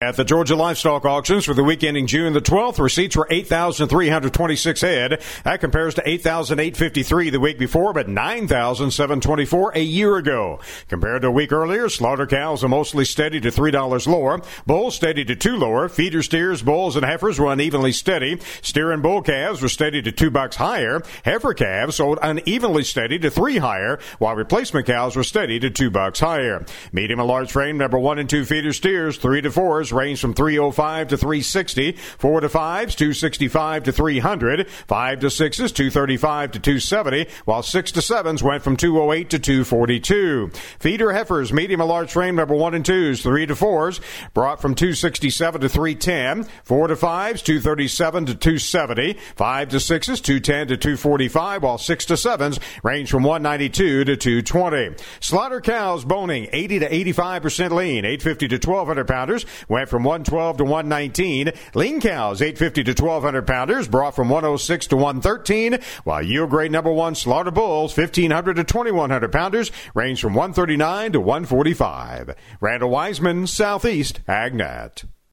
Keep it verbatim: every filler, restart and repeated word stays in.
At the Georgia Livestock Auctions for the week ending June the twelfth, receipts were eight thousand three hundred twenty-six head. That compares to eight thousand eight hundred fifty-three the week before, but nine thousand seven hundred twenty-four a year ago. Compared to a week earlier, slaughter cows are mostly steady to three dollars lower. Bulls steady to two lower. Feeder steers, bulls, and heifers were unevenly steady. Steer and bull calves were steady to two bucks higher. Heifer calves sold unevenly steady to three higher, while replacement cows were steady to two bucks higher. Medium and large frame number one and two feeder steers, three to fours, range from three oh five to three sixty, four to fives, two sixty-five to three hundred, five to sixes, two thirty-five to two seventy, while six to sevens went from two oh eight to two forty-two. Feeder heifers, medium and large frame number one and twos, three to fours, brought from two sixty-seven to three ten, four to fives, two thirty-seven to two seventy, five to sixes, two ten to two forty-five, while six to sevens range from one ninety-two to two twenty. Slaughter cows boning eighty to eighty-five percent lean, eight fifty to twelve hundred pounders, went from one twelve to one nineteen. Lean cows, eight fifty to twelve hundred pounders, brought from one oh six to one thirteen, while yield grade number one slaughter bulls, fifteen hundred to twenty-one hundred pounders, range from one thirty-nine to one forty-five. Randall Wiseman, Southeast AgNet.